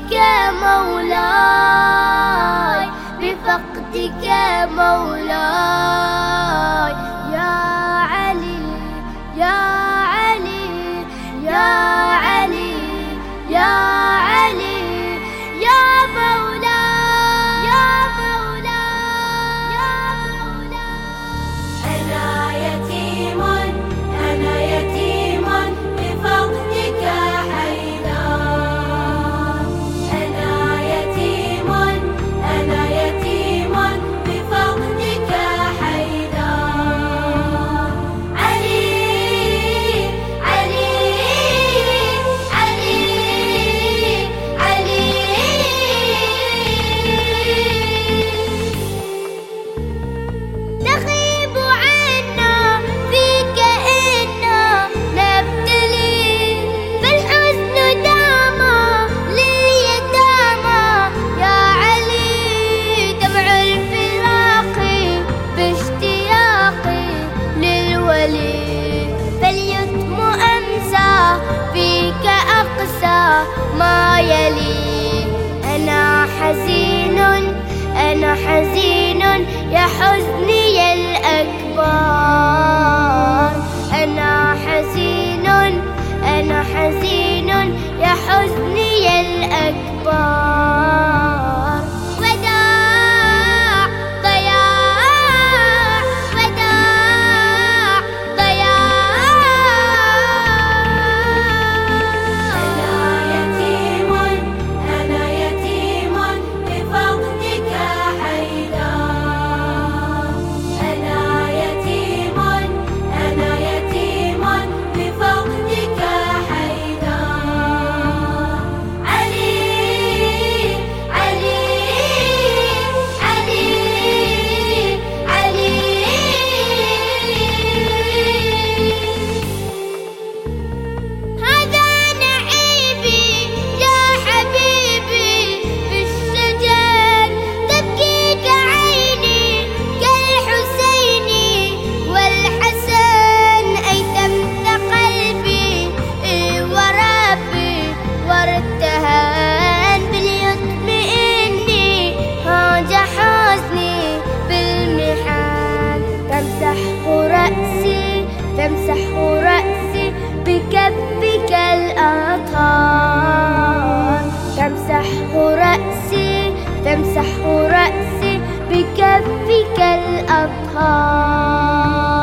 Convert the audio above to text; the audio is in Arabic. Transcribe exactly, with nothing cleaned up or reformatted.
بفقدك مولاي، بفقدك مولاي. يا علي يا علي يا علي يا علي يا مولاي يا مولاي يا مولاي. أنا يتيم أنا يتيم بفقدك حيدر. أنا يتيم أنا يتيم بفقدك حيدر. علي علي علي علي. تغيب عنا فيك إنا نبتلي، فالحزن داما لليتامى. يا علي دمع الفراق باشتياقي للولي، فاليتم أمسى فيك أقسى ما يلي. أنا حزين أنا حزين يا حزني الأكبر. أنا حزين أنا حزين يا حزني الأكبر. وداع ضياع وداع ضياع. أنا يتيم أنا يتيم بفقدك حيدر. أنا يتيم أنا يتيم بفقدك حيدر. علي علي علي علي. هذا نعيبي يا حبيبي بالشجن، تبكيك عيني كالحسين والحسن. أيتمت قلبي وربي وارتهن، باليتم إني هاج حزني بالمحن. تمسح رأسي تمسح رأسي بكفك الأطهار. تمسح رأسي تمسح رأسي بكفك الأطهار.